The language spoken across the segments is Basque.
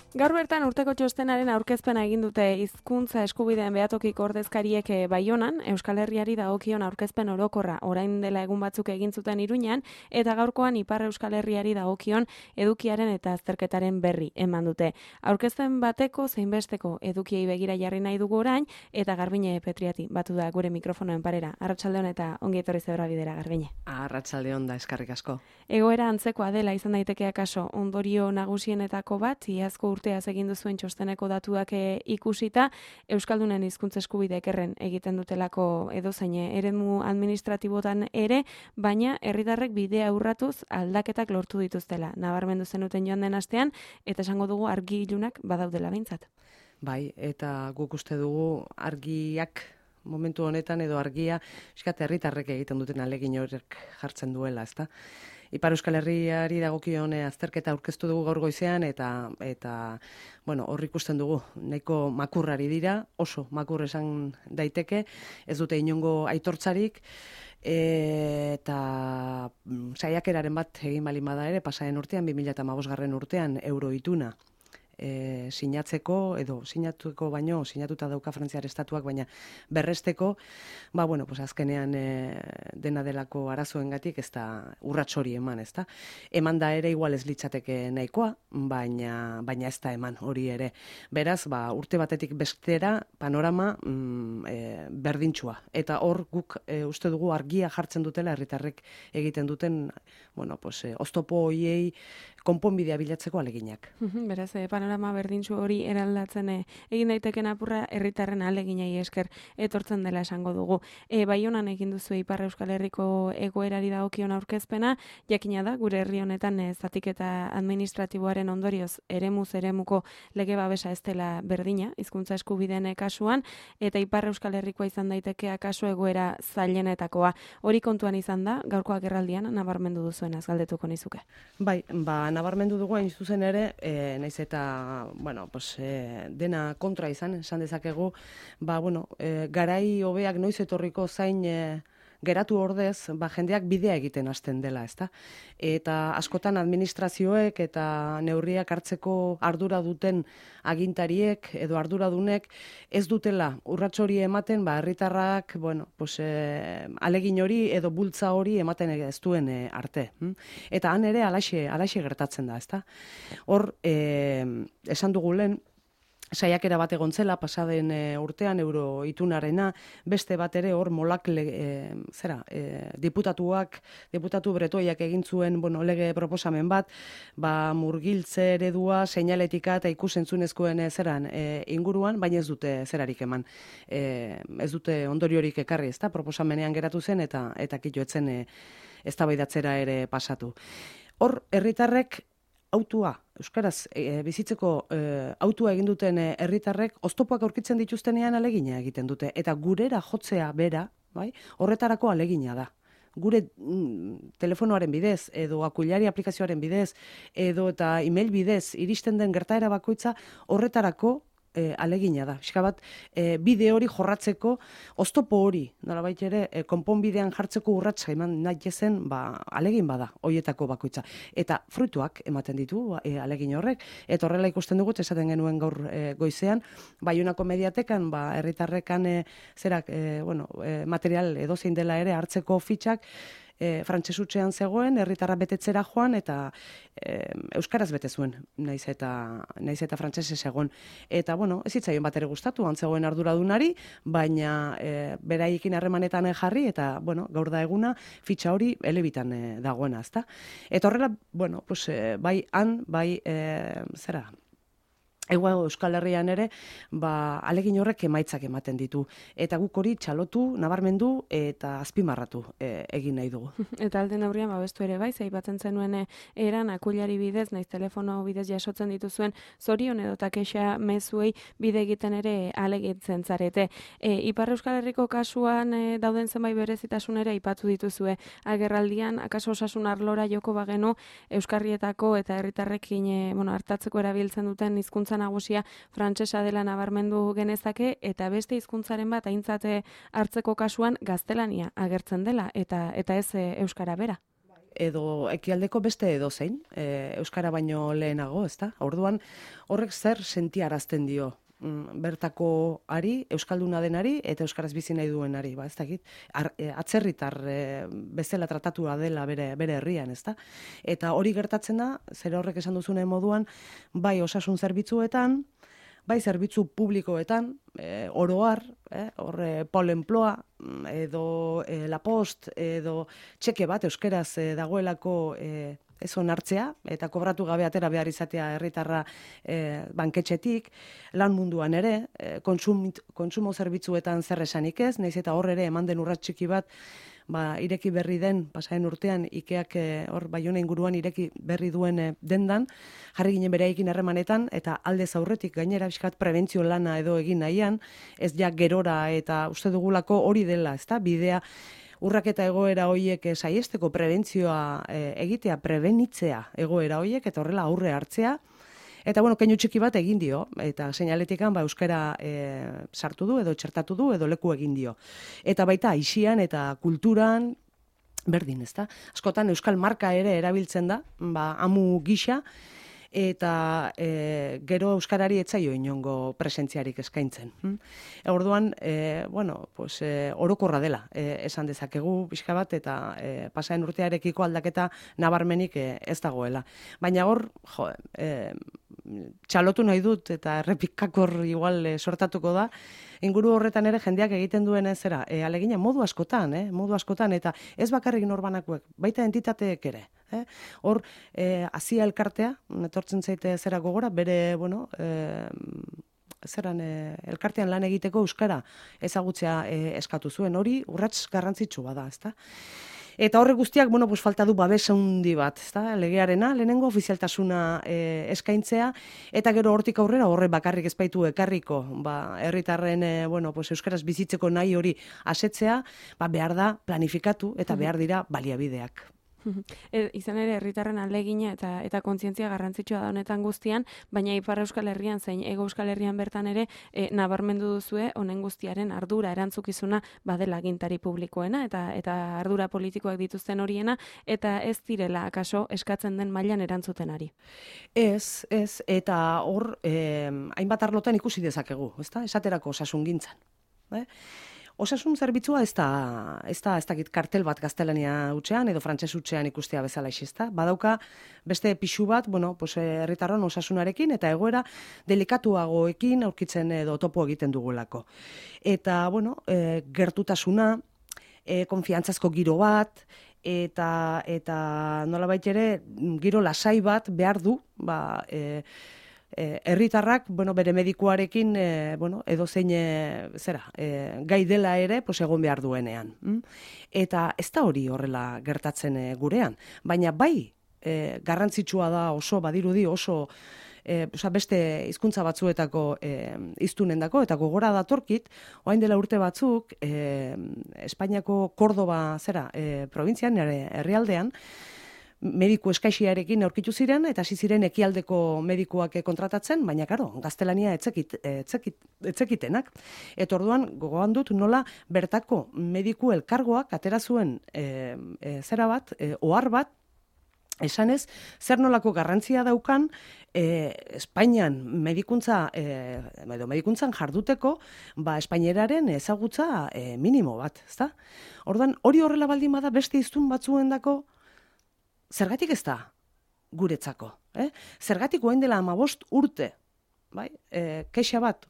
Gaur bertan urteko txostenaren aurkezpena egin dute hizkuntza eskubideen behatokiko ordezkariek Baionan, Euskal Herriari dagokion aurkezpen orokorra orain dela egun batzuk egin zuten Iruñan, eta gaurkoan Ipar Euskal Herriari dagokion edukiaren eta azterketaren berri eman dute. Aurkezpen bateko zeinbesteko edukiei begira jarri nahi dugu orain, eta Garbine Petriati batu da gure mikrofonoen parera. Arratsalde on eta ongi etorri Zebra Bidera, Garbine. Arratsalde on da, eskerrik asko. Egoera antzekoa dela izan daiteke akaso, ondorio nagusienetako bat, iazko urteaz egin duzuen txosteneko datuak ikusita, Euskaldunen hizkuntza eskubide ekerren egiten dutelako edozein eremu administratibotan ere, baina herritarrek bidea urratuz aldaketak lortu dituztela. Nabarmendu zenuten joan den astean, eta esango dugu argi ilunak badaudela behintzat. Bai, eta guk uste dugu argiak momentu honetan edo argia, herritarrek egiten duten ahalegin horrek jartzen duela, ezta? Ipar Euskal Herriari dagokion azterketa aurkeztu dugu gaur goizean eta hor ikusten dugu nahiko makurrari dira, oso makur esan daiteke, ez dute inongo aitortzarik, eta saiakeraren bat egin baldin bada ere, pasaren urtean, 2015 urtean euroituna sinatuko baino, sinatuta dauka Frantziar estatuak, baina berresteko, azkenean dena delako arazoengatik ez da urrats hori eman, ez da. Eman da ere igual ez litzateke nahikoa, baina ez da eman hori ere. Beraz, urte batetik bestera panorama berdintsua. Eta hor guk uste dugu argia jartzen dutela herritarrek egiten duten, oztopo hoiei konponbidea bilatzeko aleginak. Beraz, panorama berdintsu hori eraldatzen egin daiteken apurra herritarren ahaleginei esker etortzen dela esango dugu. Baionan egin duzu Ipar Euskal Herriko egoerari dagokion aurkezpena, jakina da gure herri honetan zatiketa administratiboaren ondorioz eremuz eremuko lege babesa ez dela berdina hizkuntza eskubideen kasuan, eta Ipar Euskal Herrikoa izan daiteke akaso egoera zailenetakoa. Hori kontuan izan da gaurko agerraldian nabarmendu duzuenaz galdetuko nizuke. Bai, nabarmendu dugu hain zuzen ere, naiz eta dena kontra esan dezakegu, garai hobeak noiz etorriko zain geratu ordez, jendeak bidea egiten hasten dela, ezta? Eta askotan administrazioek eta neurriak hartzeko ardura duten agintariek edo arduradunek ez dutela urrats hori ematen, herritarrak, ahalegin hori edo bultza hori ematen ez duen arte. Eta han ere alaxe gertatzen da, ezta? Hor, esan dugu lehen, saiakera bat egon zela, pasaden urtean euroitunarena, beste bat ere hor molak diputatu bretoiak egin zuen lege proposamen bat, murgiltze eredua, seinaletika eta ikusentzunezkoen inguruan, baina ez dute zerarik eman. Ez dute ondoriorik ekarri, ezta, proposamenean geratu zen eta kito etzen eztabaidatzera ere pasatu. Hor, herritarrek autua, euskaraz bizitzeko autua egin duten herritarrek oztopoak aurkitzen dituztenean ahalegina egiten dute. Eta gurera jotzea bera, horretarako ahalegina da. Gure telefonoaren bidez, edo akuilari aplikazioaren bidez, edo eta email bidez, iristen den gertaera bakoitza horretarako ahalegina da. Pixka bat, bide hori jorratzeko, oztopo hori, nolabait ere, konponbidean jartzeko urratsa eman nahi zen, ahalegin bada, hoietako bakoitza. Eta fruituak ematen ditu ahalegin horrek, eta horrela ikusten dugu, esaten genuen gaur goizean, Baionako mediatekan, herritarrekan material edozein dela ere hartzeko fitxak, frantsesutzean zegoen, herritarra betetzera joan, eta euskaraz bete zuen, naiz eta frantsesez egon. Eta, ez zitzaion bat ere gustatu, antzegoen arduradunari, baina beraiekin harremanetan jarri, eta, gaur da eguna, fitxa hori elebitan dagoena, ezta? Eta horrela, Ego Euskal Herrian ere, ahalegin horrek emaitzak ematen ditu. Eta guk hori txalotu, nabarmendu eta azpimarratu egin nahi dugu. Eta alden aurrian babestu ere bai, aipatzen zenuen eran akuilari bidez, naiz telefono bidez jasotzen dituzuen zorion edo takexa mezuei bide egiten ere ahalegitzen zarete. Ipar Euskal Herriko kasuan dauden zenbait berezitasun ere aipatu dituzue. Agerraldian, akaso osasun arlora joko bagenu Euskarrietako eta herritarrekin hartatzeko erabiltzen duten hizkuntza nagusia frantsesa dela nabarmendu genezake, eta beste hizkuntzaren bat aintzat hartzeko kasuan gaztelania agertzen dela, eta ez euskara bera. edo ekialdeko beste edozein, euskara baino lehenago, ezta? Orduan horrek zer sentiarazten dio bertako ari, euskalduna denari eta euskaraz bizi nahi duenari, ba, ez dakit, atzerritar bezala tratatua dela bere herrian, ezta? Eta hori gertatzen da, zer horrek esan duzune moduan, bai osasun zerbitzuetan, bai zerbitzu publikoetan, oroar, Pol Emploa, edo La Post, edo txeke bat euskeraz dagoelako ez onartzea, eta kobratu gabe atera behar izatea herritarra banketxetik, lan munduan ere, kontsumo zerbitzuetan zer esanik ez, nahiz eta hor ere eman den urrats txiki bat, ireki berri den, pasaren urtean, Ikeak hor Baiona inguruan ireki berri duen dendan, jarri ginen bereekin harremanetan, eta aldez aurretik gainera bizkat prebentzio lana edo egin nahian, ez ja gerora eta uste dugulako hori dela, ezta? Bidea urraketa egoera hoiek saiesteko prebentzioa egitea, prebenitzea egoera hoiek, eta horrela aurre hartzea. Eta, keinu txiki bat egin dio, eta seinaletikan euskara sartu du, edo txertatu du, edo leku egin dio. Eta baita, aisian eta kulturan, berdin, ezta? Askotan, euskal marka ere erabiltzen da, amu gisa, eta gero euskarari etzaio inongo presentziarik eskaintzen. Orduan, orokorra dela, esan dezakegu pixka bat, eta pasaren urtearekiko aldaketa nabarmenik ez dagoela. Baina hor, txalotu nahi dut, eta errepikakor igual sortatuko da, inguru horretan ere jendeak egiten duen zera, alegina modu askotan, eta ez bakarrik norbanakuek, baita entitateek ere. Hor, Azia elkartea, etortzen zaite zera gogora, bere, elkartean lan egiteko euskara ezagutzea eskatu zuen, hori urrats garrantzitsua da, ezta? Eta horre guztiak, falta du babes handi bat, ezta? Legearena, lehenengo ofizialtasuna eskaintzea, eta gero hortik aurrera horre bakarrik ez baitu ekarriko, herritarren, euskaraz bizitzeko nahi hori asetzea, behar da planifikatu eta behar dira baliabideak. Izan ere, herritarren ahalegina eta kontzientzia garrantzitsua da honetan guztian, baina Ipar Euskal Herrian zein Hego Euskal Herrian bertan ere nabarmendu duzue honen guztiaren ardura erantzukizuna badela agintari publikoena eta ardura politikoak dituzten horiena, eta ez direla akaso eskatzen den mailan erantzuten ari. Ez, eta hor hainbat arlotan ikusi dezakegu, ezta? Esaterako osasungintzan. Osasun zerbitzua ez dakit kartel bat gaztelania hutsean edo frantses hutsean ikustea bezala izizta. Badauka beste pixu bat, herritarron osasunarekin eta egoera delikatuagoekin aurkitzen edo topo egiten dugulako. Eta, gertutasuna, konfiantzazko giro bat, eta nolabait ere giro lasai bat behar du, herritarrak, bere medikuarekin, edozein gai dela ere, egon behar duenean. Eta ez da hori horrela gertatzen gurean, baina bai garrantzitsua da oso, badirudi oso, beste hizkuntza batzuetako hiztunendako, eta gogora datorkit, orain dela urte batzuk, Espainiako Kordoba probintzian, herrialdean, mediku eskaixiarekin aurkitu ziren, eta hasi ziren ekialdeko medikuak kontratatzen, baina, gaztelania etzekitenak. Eta orduan, gogoan dut, nola bertako mediku elkargoak atera zuen ohar bat, esanez, zer nolako garrantzia daukan Espainian medikuntzan jarduteko, espainieraren ezagutza minimo bat, ezta? Orduan, hori horrela baldin bada beste hiztun batzuendako zergatik ez da guretzako? Zergatik orain dela 15 urte, kexa bat,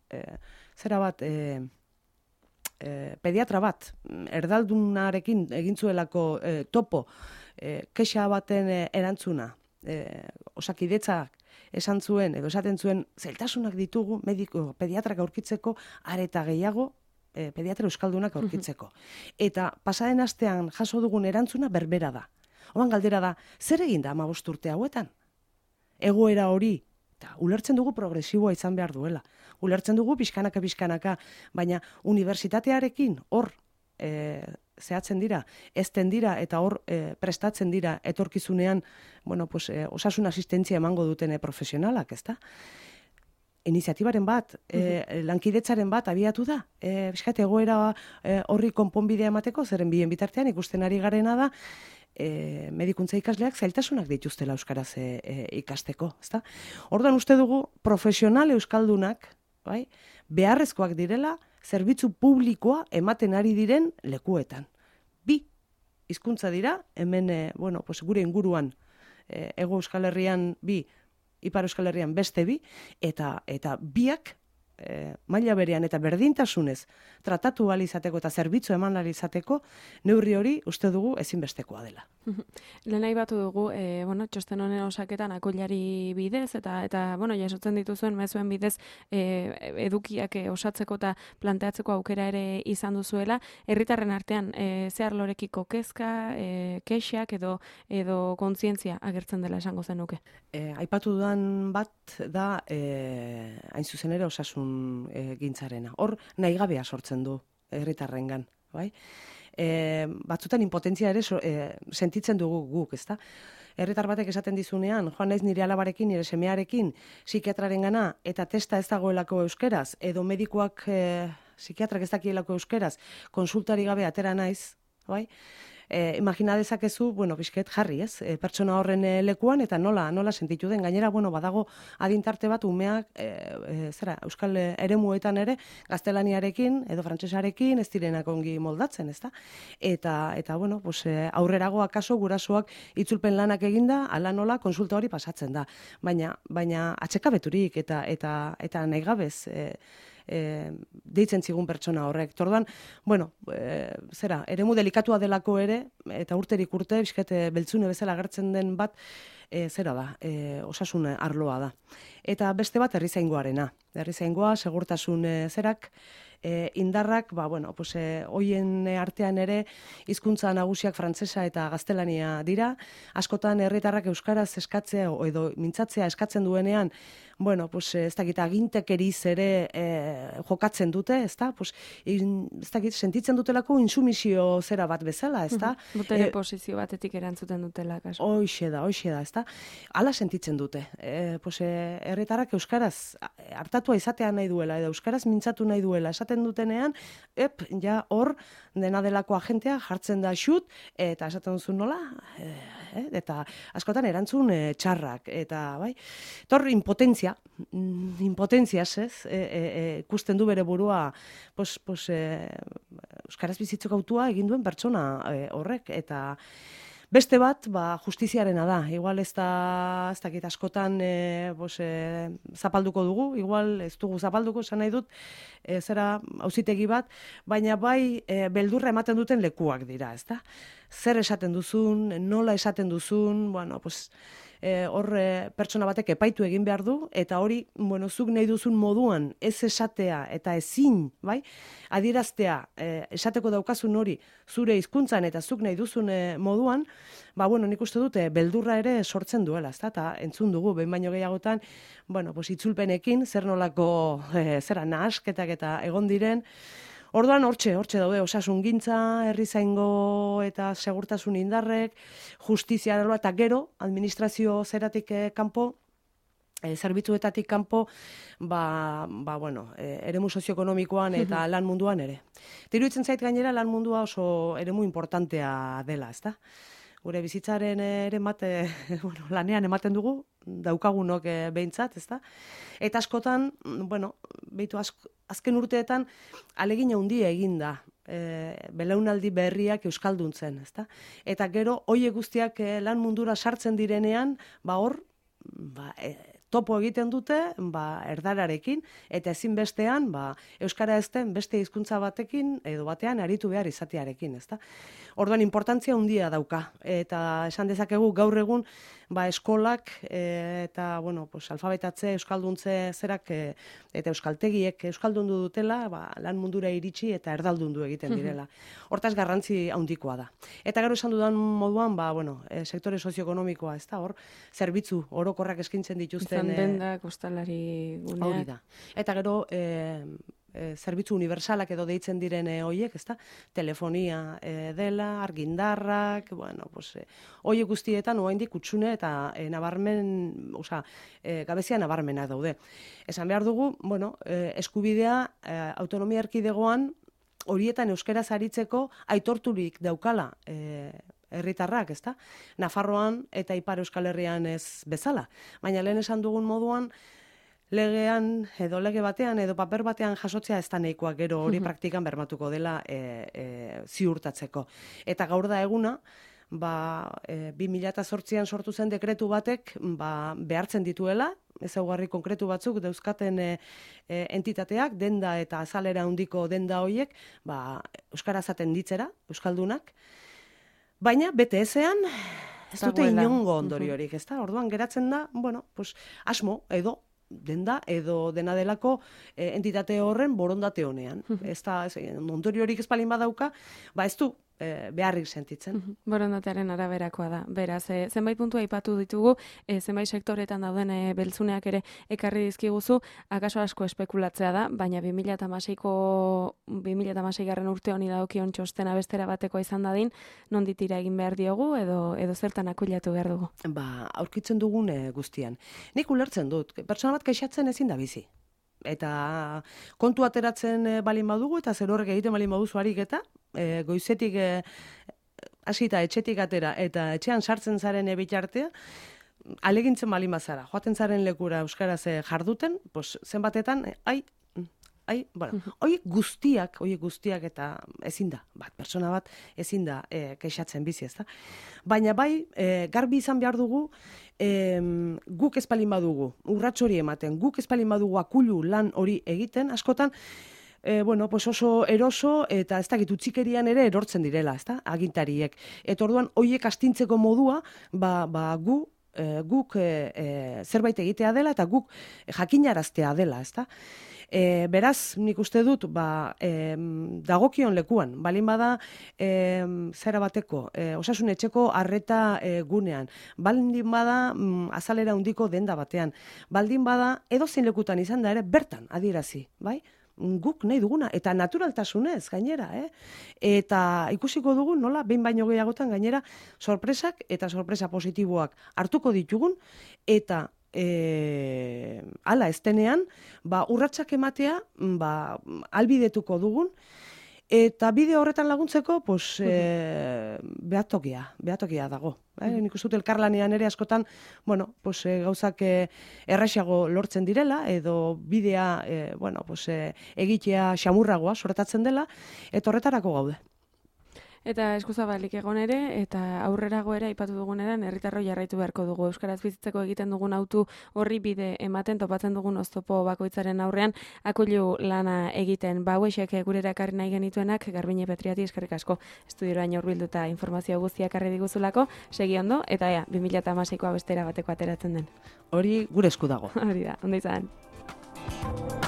pediatra bat, erdaldunarekin egin zuelako topo, kexa baten erantzuna, Osakidetzak esan zuen, edo esaten zuen, zailtasunak ditugu pediatrak aurkitzeko, areta gehiago, pediatra euskaldunak aurkitzeko. Eta pasaden astean jaso dugun erantzuna berbera da. Oan galdera da, zer egin da 15 urte hauetan? Egoera hori, eta ulertzen dugu progresiboa izan behar duela. Ulertzen dugu pixkanaka, baina unibertsitatearekin hor zehatzen dira, ezten dira, eta hor prestatzen dira etorkizunean, osasun asistentzia emango duten profesionalak, ezta? Iniziatibaren bat, lankidetzaren bat abiatu da. Egoera horri konponbidea emateko, zeren bien bitartean ikusten ari garena da, medikuntza ikasleak zailtasunak dituztela euskaraz ikasteko, ezta? Orduan uste dugu profesional euskaldunak, bai, beharrezkoak direla zerbitzu publikoa ematen ari diren lekuetan. Bi hizkuntza dira, hemen gure inguruan Hego Euskal Herrian bi, Ipar Euskal Herrian beste bi, eta biak maila berean eta berdintasunez tratatu ahal izateko eta zerbitzu eman ahal izateko, neurri hori uste dugu ezinbestekoa dela. Lehen aipatu dugu, txosten honen osaketan akoilari bidez, eta jasotzen dituzuen mezuen bidez edukiak osatzeko eta planteatzeko aukera ere izan duzuela, herritarren artean zehar lorekiko kezka, kexak edo kontzientzia agertzen dela esango zenuke. Aipatu dudan bat da, hain zuzen ere osasun gintzarena. Hor nahigabea sortzen du herritarrengan, bai? Batzutan impotentzia ere sentitzen dugu guk, ezta? Herritar batek esaten dizunean, joan naiz nire alabarekin, nire semearekin, psikiatrarengana eta testa ez dagoelako euskeraz, edo medikuak psikiatrak ez dakielako euskeraz, konsultari gabe atera naiz, bai? Imagina dezakezu, pixket jarri, ez? Pertsona horren lekuan eta nola sentitu den. Gainera, badago adintarte bat umeak, euskal eremuetan ere, gaztelaniarekin edo frantsesarekin ez direnak ongi moldatzen, ezta? Eta aurrerago akaso gurasoak itzulpen lanak eginda, ala nola konsulta hori pasatzen da. Baina atsekabeturik eta nahi gabez, deitzen zigun pertsona horrek. Torduan, eremu delikatua delako ere, eta urterik urte, bizkete beltzune bezala agertzen den bat, osasun arloa da. Eta beste bat herrizaingoarena. Herrizaingoa, segurtasun indarrak, hoien artean ere hizkuntza nagusiak frantsesa eta gaztelania dira. Askotan herritarrak euskaraz eskatzea edo mintzatzea eskatzen duenean, ez dakit agintekeriz ere jokatzen dute, ezta? Ez dakit sentitzen dutelako insumisio zera bat bezala, ezta? Botere posizio batetik erantzuten dutela, kaso. Hoxe da, ezta? Hala sentitzen dute. Herritarrak euskaraz hartatua izatea nahi duela, edo euskaraz mintzatu nahi duela, esaten dutenean, hor dena delako agentea jartzen da xut, eta esaten duzu nola, eta askotan erantzun txarrak, eta bai, impotentzia, ez, ikusten du bere burua, euskaraz bizitzeko autua egin duen pertsona horrek, eta beste bat, justiziarena da. Igual ez dakit askotan zapalduko dugu, igual ez dugu zapalduko, esan nahi dut, auzitegi bat, baina bai beldurra ematen duten lekuak dira, ezta? Zer esaten duzun, nola esaten duzun, hor pertsona batek epaitu egin behar du, eta hori, zuk nahi duzun moduan ez esatea eta ezin, bai? Adieraztea, esateko daukazun hori zure hizkuntzan eta zuk nahi duzun moduan, nik uste dut beldurra ere sortzen duela, ezta? Eta entzun dugu, behin baino gehiagotan, itzulpenekin, zer nolako nahasketak eta egon diren. Orduan hortxe daude osasungintza, herrizaingo eta segurtasun indarrek, justizia eta gero, administrazio zeratik kanpo, zerbitzuetatik kanpo, eremu sozioekonomikoan eta lan munduan ere. Iruditzen zait gainera lan mundua oso eremu importantea dela, ezta? Gure bizitzaren ere lanean ematen dugu, daukagunok behintzat, ezta? Eta askotan, azken urteetan alegin handia egin da, belaunaldi berriak euskalduntzen, ezta? Eta gero, hoiek guztiak lan mundura sartzen direnean, hor, topo egiten dute, erdararekin, eta ezinbestean, euskara ez den beste hizkuntza batekin, edo batean aritu behar izatearekin, ezta? Orduan, importantzia handia dauka, eta esan dezakegu gaur egun, eskolak eta, alfabetatze, euskalduntze zerak eta euskaltegiek euskaldundu dutela, lan mundura iritsi eta erdaldundu egiten direla. Hortaz garrantzi handikoa da. Eta gero esan dudan moduan, sektore sozioekonomikoa, ez da, hor, zerbitzu orokorrak eskintzen dituzten. Izan dendak, ostalari guneak. Hori da. Eta gero, zerbitzu unibersalak edo deitzen diren hoiek, ezta? Telefonia dela, argindarrak, hoiek guztietan oraindik kutsune eta gabezia nabarmenak daude. Esan behar dugu, eskubidea autonomia erkidegoan horietan euskaraz aritzeko aitorturik daukala herritarrak, ezta? Nafarroan eta Ipar Euskal Herrian ez bezala. Baina lehen esan dugun moduan, legean edo lege batean edo paper batean jasotzea ez da nahikoa, gero hori praktikan bermatuko dela ziurtatzeko. Eta gaur da eguna, 2008an sortu zen dekretu batek behartzen dituela, ezaugarri konkretu batzuk dauzkaten entitateak, denda eta azalera handiko denda horiek, euskara zaten ditzera, euskaldunak, baina BTS-ean ez dute inongo ondoriorik, ezta? Orduan geratzen da, asmo edo denda edo dena delako entitate horren borondate honean. Ez da, ondoriorik ez balin badauka, ez du beharrik sentitzen. Borondatearen araberakoa da. Beraz, zenbait puntu aipatu ditugu, zenbait sektoretan dauden beltzuneak ere ekarri dizkiguzu, akaso asko espekulatzea da, baina 2016 urte honi dagokion txostena bestera batekoa izan dadin, nondik tira egin behar diogu edo zertan akuilatu behar dugu? Aurkitzen dugun guztian. Nik ulertzen dut, pertsona bat kexatzen ezin da bizi. Eta kontu ateratzen balin badugu eta zer horrek egiten balin baduzu ariketa, goizetik hasita etxetik atera eta etxean sartzen zaren bitartea, alegintzen balin bazara, joaten zaren lekura euskaraz jarduten, zenbatetan, horiek guztiak eta ezin da, pertsona bat ezin da kexatzen bizi, ezta? Baina garbi izan behar dugu, guk ez balin badugu, urrats hori ematen, guk ez balin badugu akulu lan hori egiten, askotan, oso eroso eta ez dakit utzikerian ere erortzen direla, ezta? Agintariek. Eta orduan, horiek astintzeko modua, guk zerbait egitea dela eta guk jakinaraztea dela, ezta? Beraz, nik uste dut, dagokion lekuan, balin bada zera bateko, osasun etxeko arreta gunean, baldin bada azalera handiko denda batean, baldin bada edozein lekutan izan da ere bertan adierazi, bai? Guk nahi duguna, eta naturaltasunez gainera, eta ikusiko dugun nola, behin baino gehiagotan gainera, sorpresak eta sorpresa positiboak hartuko ditugun, eta hala eztenean, urratsak ematea, albidetuko dugun, eta bide horretan laguntzeko, behatokia dago. Nik uste dut elkarlanean ere askotan, gauzak erraixago lortzen direla, edo bidea, egitea xamurragoa sortatzen dela, eta horretarako gaude. Eta eskuzabalik egon ere, eta aurrerago ere aipatu dugunean herritarroi jarraitu beharko dugu. Euskaraz bizitzeko egiten dugun autu horri bide ematen, topatzen dugun oztopo bakoitzaren aurrean, akuilu lana egiten. Hauexek gurera ekarri nahi genituenak, Garbine Petriati eskerrik asko estudioraino hurbilduta informazio guztiak ekarri diguzulako, segi ondo, eta 2016koa bestera bateko ateratzen den. Hori gure esku dago. Hori da, ondo izan.